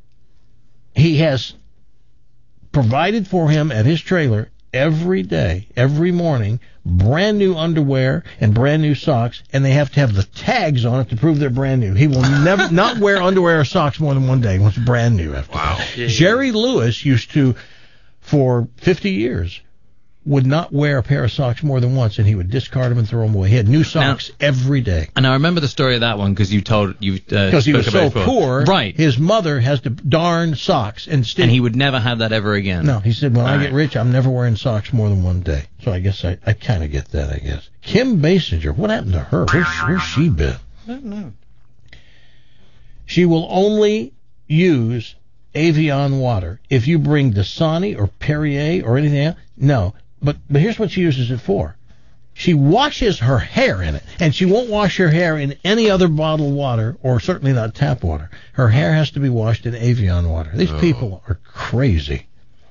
S9: he has provided for him at his trailer every day, every morning, brand new underwear and brand new socks, and they have to have the tags on it to prove they're brand new. He will never not wear underwear or socks more than one day. It's brand new. After
S10: wow.
S9: That. Jerry Lewis used to, for fifty years, would not wear a pair of socks more than once, and he would discard them and throw them away. He had new socks now, every day.
S11: And I remember the story of that one because you told you because uh,
S9: he was so
S11: before.
S9: poor.
S11: Right,
S9: his mother has to darn socks and still,
S11: and he would never have that ever again.
S9: No, he said when
S11: All
S9: I
S11: right.
S9: get rich, I'm never wearing socks more than one day. So I guess I, I kind of get that. I guess Kim Basinger, what happened to her? Where's, where's she been?
S11: I don't know.
S9: She will only use Evian water if you bring Dasani or Perrier or anything else. No. But but here's what she uses it for. She washes her hair in it, and she won't wash her hair in any other bottled water, or certainly not tap water. Her hair has to be washed in Evian water. These oh. people are crazy.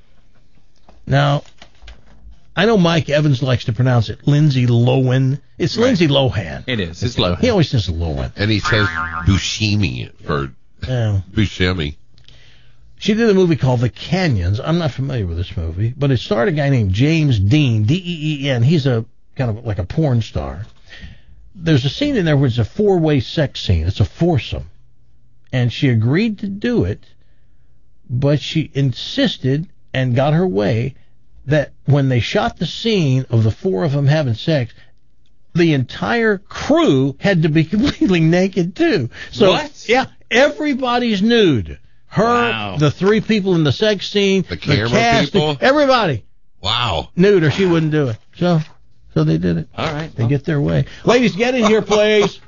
S9: Now, I know Mike Evans likes to pronounce it Lindsay Lohan. It's right. Lindsay Lohan.
S11: It is. It's Lohan.
S9: He always says Lohan.
S10: And he says Buscemi for
S9: yeah.
S10: Buscemi.
S9: She did a movie called The Canyons. I'm not familiar with this movie, but it starred a guy named James Dean, D E E N. He's a kind of like a porn star. There's a scene in there where it's a four-way sex scene. It's a foursome. And she agreed to do it, but she insisted and got her way that when they shot the scene of the four of them having sex, the entire crew had to be completely naked too. So,
S11: what?
S9: Yeah, everybody's nude. Her,
S11: wow.
S9: the three people in the sex scene,
S10: the camera
S9: the cast,
S10: people,
S9: everybody.
S10: Wow.
S9: Nude, or she wouldn't do it. So, so they did it.
S11: All right.
S9: They
S11: well.
S9: get their way. Ladies, get in here, please.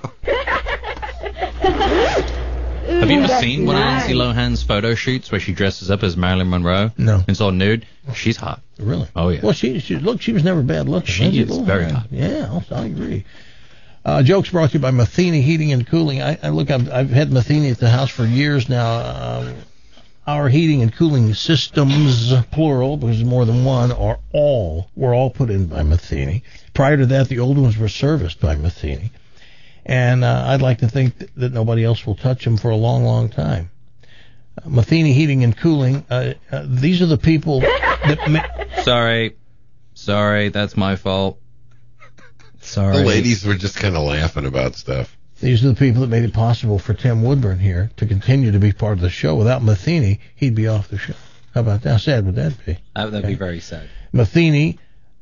S11: Have you ever seen one of Lindsay Lohan's photo shoots where she dresses up as Marilyn Monroe?
S9: No.
S11: And it's all nude. She's hot.
S9: Really?
S11: Oh yeah.
S9: Well, she, she look, she was never bad looking.
S11: She
S9: Lindsay
S11: is
S9: Lohan.
S11: very hot.
S9: Yeah, I agree. Uh, jokes brought to you by Matheny Heating and Cooling. I, I look, I've, I've had Matheny at the house for years now. Um, our heating and cooling systems, plural, because there's more than one, are all were all put in by Matheny. Prior to that, the old ones were serviced by Matheny, and uh, I'd like to think that, that nobody else will touch them for a long, long time. Uh, Matheny Heating and Cooling. Uh, uh, these are the people that. Ma-
S11: Sorry, sorry, that's my fault. Sorry.
S10: The ladies were just kind of laughing about stuff.
S9: These are the people that made it possible for Tim Woodburn here to continue to be part of the show. Without Matheny, he'd be off the show. How about that? How sad would that be?
S11: That would okay. be very sad.
S9: Matheny,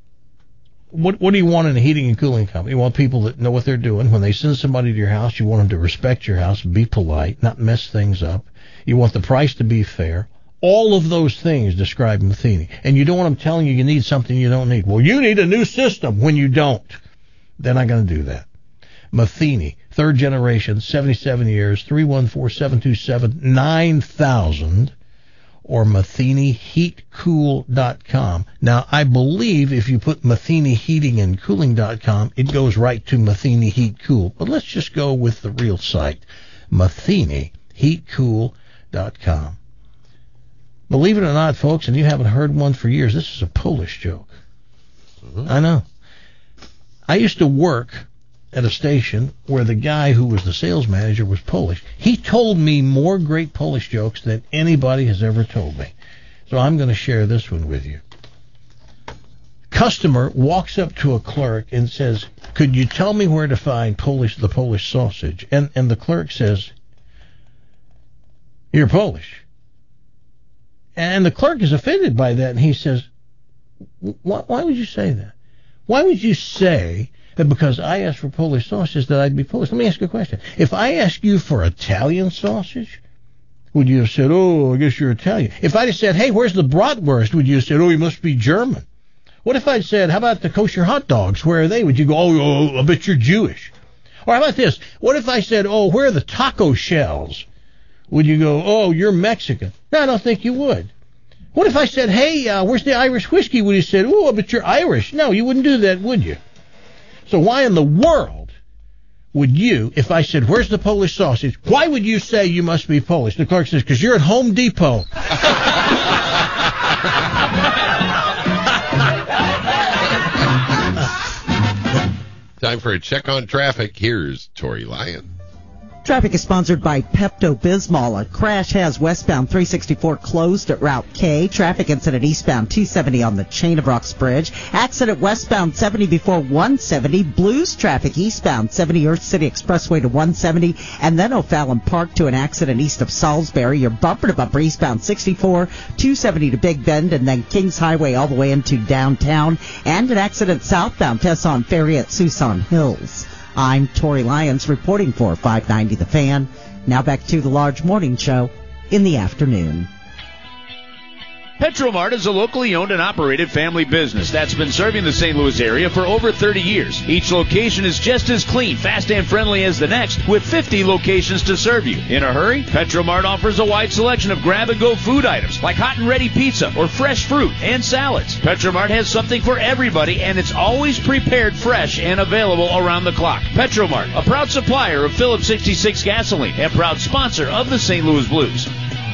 S9: what what do you want in a heating and cooling company? You want people that know what they're doing. When they send somebody to your house, you want them to respect your house, be polite, not mess things up. You want the price to be fair. All of those things describe Matheny. And you don't want them telling you you need something you don't need. Well, you need a new system when you don't. They're not going to do that. Matheny, third generation, seventy-seven years, three one four, seven two seven, nine thousand, or Matheny Heat Cool dot com. Now, I believe if you put Matheny Heating and Cooling dot com, it goes right to Matheny Heat Cool. But let's just go with the real site, Matheny Heat Cool dot com. Believe it or not, folks, and you haven't heard one for years, this is a Polish joke. Mm-hmm. I know. I used to work at a station where the guy who was the sales manager was Polish. He told me more great Polish jokes than anybody has ever told me. So I'm going to share this one with you. Customer walks up to a clerk and says, "Could you tell me where to find Polish the Polish sausage?" And and the clerk says, "You're Polish." And the clerk is offended by that, and he says, "Why, why would you say that? Why would you say that because I asked for Polish sausage that I'd be Polish?" Let me ask you a question. If I asked you for Italian sausage, would you have said, "Oh, I guess you're Italian"? If I'd have said, "Hey, where's the bratwurst?" would you have said, "Oh, you must be German"? What if I'd said, "How about the kosher hot dogs? Where are they?" Would you go, "Oh, oh I bet you're Jewish"? Or how about this? What if I said, oh, where are the taco shells? Would you go, oh, you're Mexican? No, I don't think you would. What if I said, hey, uh, where's the Irish whiskey? Would you say, oh, but you're Irish? No, you wouldn't do that, would you? So why in the world would you, if I said, where's the Polish sausage, why would you say you must be Polish? The clerk says, because you're at Home Depot.
S10: Time for a check on traffic. Here's Tori Lyon.
S14: Traffic is sponsored by Pepto-Bismol. A crash has westbound three sixty-four closed at Route K. Traffic incident eastbound two seventy on the Chain of Rocks Bridge. Accident westbound seventy before one seventy. Blues traffic eastbound seventy Earth City Expressway to one seventy. And then O'Fallon Park to an accident east of Salisbury. You're bumper to bumper eastbound sixty-four, two seventy to Big Bend, and then Kings Highway all the way into downtown. And an accident southbound Tesson Ferry at Suisun Hills. I'm Tori Lyons reporting for five ninety The Fan. Now back to the large morning show in the afternoon.
S5: Petromart is a locally owned and operated family business that's been serving the Saint Louis area for over thirty years. Each location is just as clean, fast, and friendly as the next, with fifty locations to serve you. In a hurry? Petromart offers a wide selection of grab-and-go food items like hot and ready pizza or fresh fruit and salads. Petromart has something for everybody, and it's always prepared fresh and available around the clock. Petromart, a proud supplier of Phillips sixty-six gasoline and proud sponsor of the Saint Louis Blues.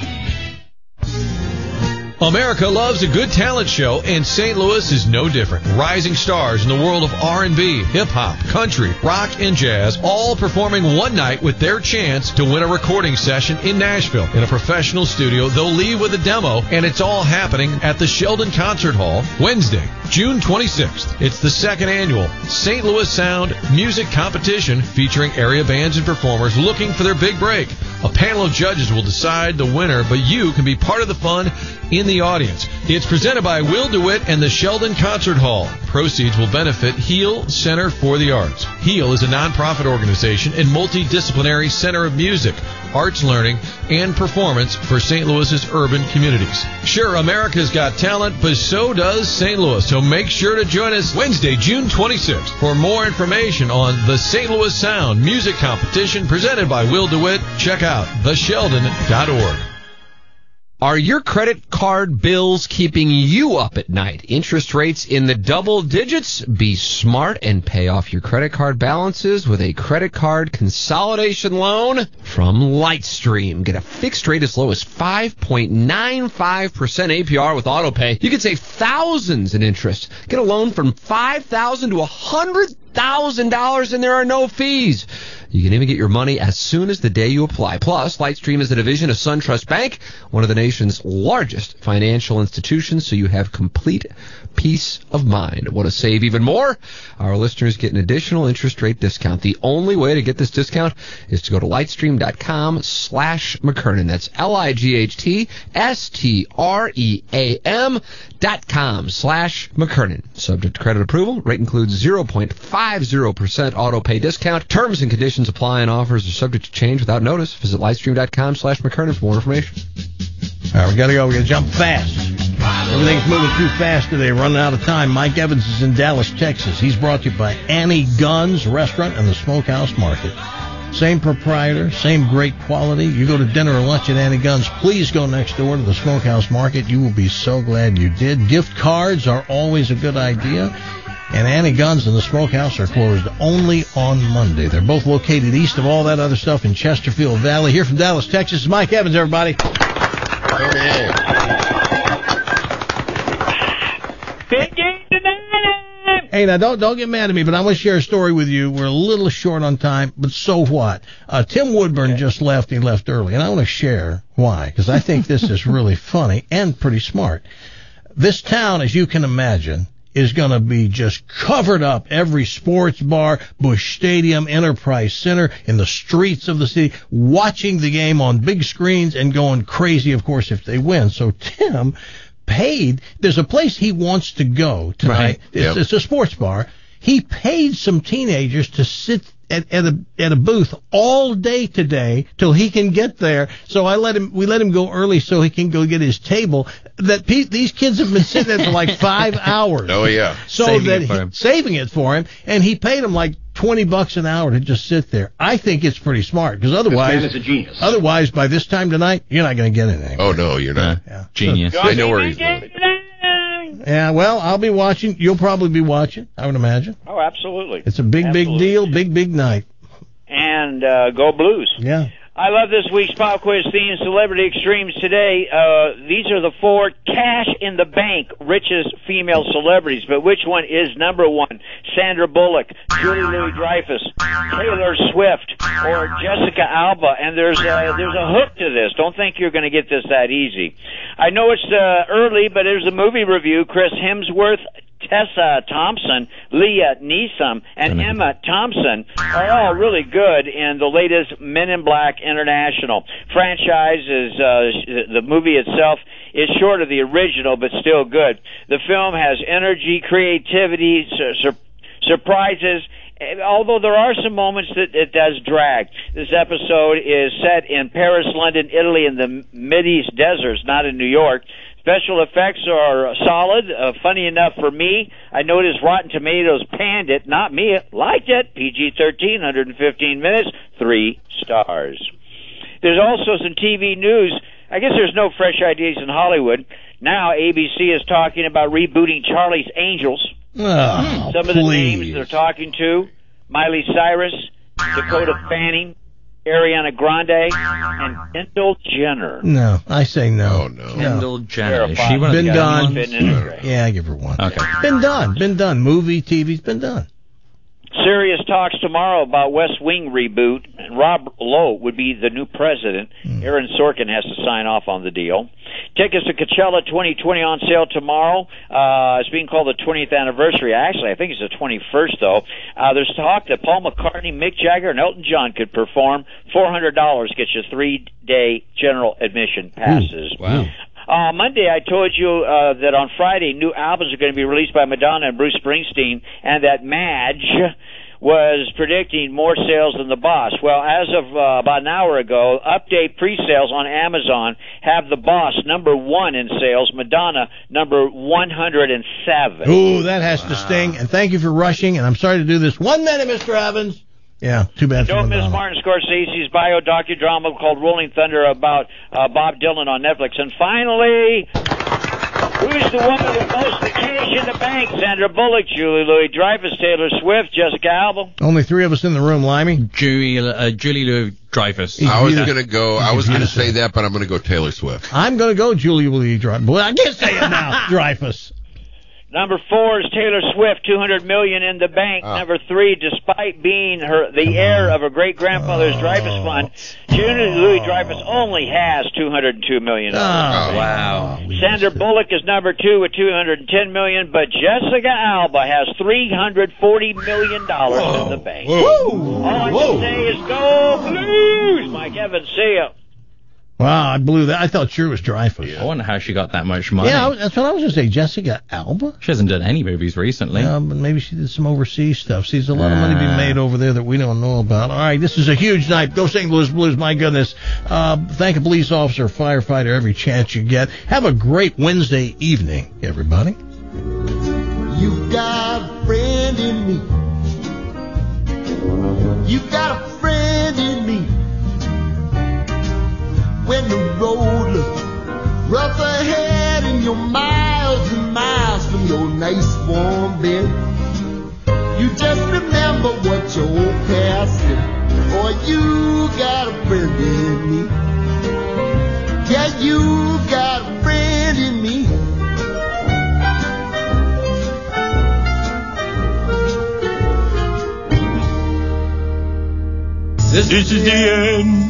S6: America loves a good talent show, and Saint Louis is no different. Rising stars in the world of R and B, hip-hop, country, rock, and jazz, all performing one night with their chance to win a recording session in Nashville. In a professional studio, they'll leave with a demo, and it's all happening at the Sheldon Concert Hall Wednesday, June twenty-sixth. It's the second annual Saint Louis Sound Music Competition featuring area bands and performers looking for their big break. A panel of judges will decide the winner, but you can be part of the fun in the audience. It's presented by Will DeWitt and the Sheldon Concert Hall. Proceeds will benefit Heal Center for the Arts. Heal is a nonprofit organization and multidisciplinary center of music, arts learning, and performance for Saint Louis's urban communities. Sure, America's got talent, but so does Saint Louis. So make sure to join us Wednesday, June twenty-sixth. For more information on the Saint Louis Sound Music Competition presented by Will DeWitt, check out the sheldon dot org.
S7: Are your credit card bills keeping you up at night? Interest rates in the double digits? Be smart and pay off your credit card balances with a credit card consolidation loan from Lightstream. Get a fixed rate as low as five point nine five percent A P R with AutoPay. You can save thousands in interest. Get a loan from five thousand dollars to one hundred thousand dollars, and there are no fees. You can even get your money as soon as the day you apply. Plus, Lightstream is a division of SunTrust Bank, one of the nation's largest financial institutions, so you have complete peace of mind. Want to save even more? Our listeners get an additional interest rate discount. The only way to get this discount is to go to lightstream.com slash McKernan. That's L-I-G-H-T-S-T-R-E-A-M dot com slash McKernan. Subject to credit approval. Rate includes zero point five zero percent auto pay discount. Terms and conditions apply, and offers are subject to change without notice. Visit lightstream.com slash McKernan for more information.
S9: All right, we got to go. We got to jump fast. Everything's moving too fast today. Running out of time. Mike Evans is in Dallas, Texas. He's brought to you by Annie Gunn's Restaurant and the Smokehouse Market. Same proprietor, same great quality. You go to dinner or lunch at Annie Gunn's, please go next door to the Smokehouse Market. You will be so glad you did. Gift cards are always a good idea. And Annie Gunn's and the Smokehouse are closed only on Monday. They're both located east of all that other stuff in Chesterfield Valley. Here from Dallas, Texas, is Mike Evans, everybody. Hey, now, don't don't get mad at me, but I'm going to share a story with you. We're a little short on time, but so what? Uh, Tim Woodburn okay. just left. He left early, and I want to share why, because I think this is really funny and pretty smart. This town, as you can imagine, is going to be just covered up. Every sports bar, Busch Stadium, Enterprise Center, in the streets of the city, watching the game on big screens and going crazy, of course, if they win. So Tim paid, there's a place he wants to go tonight.
S10: Right.
S9: It's,
S10: Yep.
S9: it's a sports bar. He paid some teenagers to sit at, at a at a booth all day today till he can get there. So I let him. We let him go early so he can go get his table. That pe- these kids have been sitting there for like five hours.
S10: Oh yeah,
S9: So
S11: saving
S9: that
S11: it for
S9: he,
S11: him.
S9: saving it for him, and he paid them like twenty bucks an hour to just sit there. I think it's pretty smart because otherwise,
S15: man is a genius.
S9: Otherwise, by this time tonight, you're not going to get anything.
S10: Oh no, you're not.
S9: Yeah.
S11: Genius.
S10: I know where he's going.
S9: Yeah, well, I'll be watching. You'll probably be watching, I would imagine.
S16: Oh, absolutely.
S9: It's a big,
S16: absolutely.
S9: big deal, big, big night.
S16: And uh, go Blues.
S9: Yeah.
S16: I love this week's Pop Quiz theme, Celebrity Extremes today. Uh, these are the four cash in the bank richest female celebrities, but which one is number one? Sandra Bullock, Julie Louis-Dreyfus, Taylor Swift, or Jessica Alba? And there's a, there's a hook to this. Don't think you're going to get this that easy. I know it's uh, early, but there's a movie review. Chris Hemsworth, Tessa Thompson, Leah Neeson, and Emma Thompson are all really good in the latest Men in Black International franchise. Is uh, the movie itself is short of the original, but still good. The film has energy, creativity, sur- sur- surprises. Although there are some moments that it does drag. This episode is set in Paris, London, Italy, and the Mideast deserts, not in New York. Special effects are solid. Uh, funny enough for me, I noticed Rotten Tomatoes panned it. Not me. Liked it. P G thirteen, one hundred fifteen minutes, three stars. There's also some T V news. I guess there's no fresh ideas in Hollywood. Now A B C is talking about rebooting Charlie's Angels.
S9: Oh,
S16: some of
S9: please.
S16: the names they're talking to: Miley Cyrus, Dakota Fanning, Ariana Grande, and Kendall Jenner.
S9: No, I say no.
S10: Oh, no.
S11: Kendall Jenner. Is she one of
S9: Been
S11: the
S9: done.
S11: guys?
S9: Yeah, I give her one.
S11: Okay.
S9: Been done. Been done. Movie, T V's been done.
S16: Sirius talks tomorrow about West Wing reboot, and Rob Lowe would be the new president. Mm. Aaron Sorkin has to sign off on the deal. Tickets to Coachella twenty twenty on sale tomorrow. Uh, it's being called the twentieth anniversary. Actually, I think it's the twenty-first, though. Uh, there's talk that Paul McCartney, Mick Jagger, and Elton John could perform. four hundred dollars gets you three-day general admission passes.
S11: Ooh, wow.
S16: Uh, Monday, I told you uh, that on Friday, new albums are going to be released by Madonna and Bruce Springsteen, and that Madge was predicting more sales than the Boss. Well, as of uh, about an hour ago, update pre-sales on Amazon have the Boss number one in sales, Madonna number one hundred seven.
S9: Ooh, that has wow. to sting. And thank you for rushing. And I'm sorry to do this. One minute, Mister Evans. Yeah, too bad for
S16: Don't
S9: Madonna.
S16: miss Martin Scorsese's bio docudrama called Rolling Thunder about uh, Bob Dylan on Netflix. And finally, who's the woman with most the cash in the bank? Sandra Bullock, Julie Louis-Dreyfus, Taylor Swift, Jessica Alba.
S9: Only three of us in the room, Limey.
S11: Julie, uh, Julie Louis-Dreyfus.
S10: I was going to go, I was going to say that, but I'm going to go Taylor Swift.
S9: I'm going to go Julie Louis-Dreyfus. Well, I can't say it now, Dreyfus.
S16: Number four is Taylor Swift, two hundred million dollars in the bank. Oh. Number three, despite being her the Come heir on. of her great-grandfather's oh. Dreyfus Fund, Julie Louis-Dreyfus only has two hundred two million dollars.
S11: Oh, wow.
S16: Sandra Bullock is number two with two hundred ten million dollars, but Jessica Alba has three hundred forty million dollars Whoa. in the bank.
S9: Whoa.
S16: All I
S9: Whoa.
S16: can say is go Blues! Mike Evans, see ya.
S9: Wow, I blew that. I thought sure it was Dreyfus.
S11: Yeah. I wonder how she got that much money.
S9: Yeah, that's what I was going to say. Jessica Alba?
S11: She hasn't done any movies recently.
S9: Yeah, but maybe she did some overseas stuff. See, there's a lot of money being made over there that we don't know about. All right, this is a huge night. Go Saint Louis Blues, my goodness. Uh, thank a police officer, firefighter, every chance you get. Have a great Wednesday evening, everybody.
S17: You've got a friend in me. You've got a friend in me. When the road looks rough ahead and you're miles and miles from your nice warm bed, you just remember what your old past said. Boy, you got a friend in me. Yeah, you got a friend in me.
S18: This, this is the end.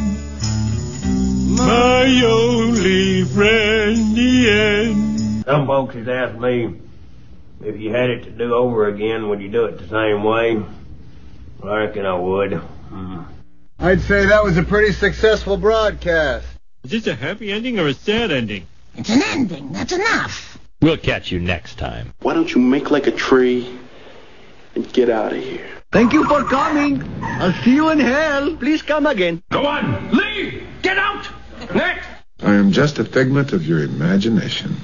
S18: My only friend, the end.
S19: Some folks has asked me if you had it to do over again, would you do it the same way? Well, I reckon I would. Mm.
S20: I'd say that was a pretty successful broadcast.
S18: Is this a happy ending or a sad ending?
S21: It's an ending. That's enough.
S22: We'll catch you next time.
S23: Why don't you make like a tree and get out of here?
S20: Thank you for coming. I'll see you in hell. Please come again.
S18: Go on. Leave. Get out. Next!
S1: I am just a figment of your imagination.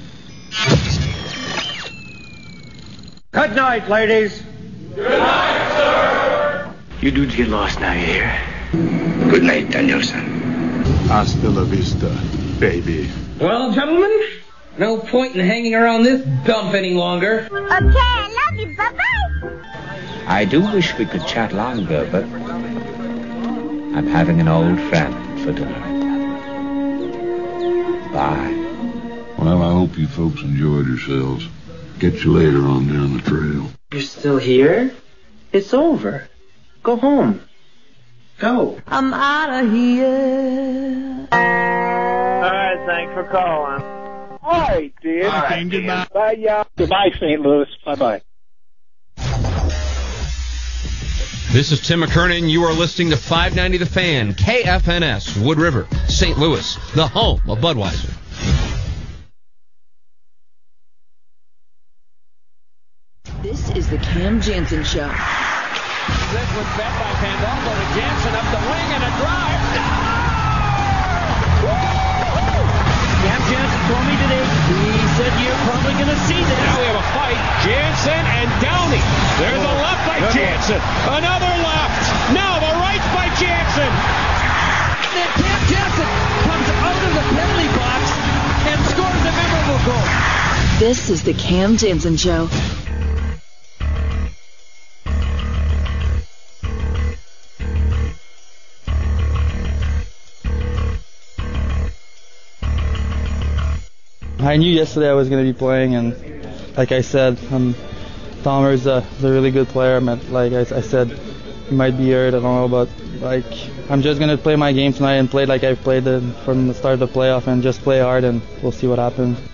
S19: Good night, ladies.
S18: Good night, sir.
S2: You dudes get lost now, you hear? Good night, Danielson.
S18: Hasta la vista, baby.
S3: Well, gentlemen, no point in hanging around this dump any longer.
S21: Okay, I love you. Bye-bye.
S2: I do wish we could chat longer, but I'm having an old friend for dinner. Bye.
S1: Well, I hope you folks enjoyed yourselves. Get you later on down the trail.
S3: You're still here? It's over. Go home. Go.
S21: I'm out of here.
S16: All right, thanks for calling.
S15: All right, dude.
S16: All right,
S15: goodbye. Bye, y'all. Goodbye, Saint Louis. Bye-bye.
S7: This is Tim McKernan. You are listening to five ninety The Fan, K F N S, Wood River, Saint Louis, the home of Budweiser.
S24: This is the Cam Jansen Show.
S5: This was fed by Pandolfo to Jansen up the wing and a drive.
S25: Cam Jansen told me today, he said you're probably going to see this.
S5: Now we have a fight. Jansen and Downey. There's a left by Jansen. Another left. Now the right by Jansen.
S3: Then Cam Jansen comes out of the penalty box and scores a memorable goal.
S24: This is the Cam Jansen Show.
S26: I knew yesterday I was going to be playing, and like I said, um, Tomer is a, is a really good player. I'm at, like I, I said, he might be hurt, I don't know, but like I'm just going to play my game tonight and play like I've played it from the start of the playoff and just play hard, and we'll see what happens.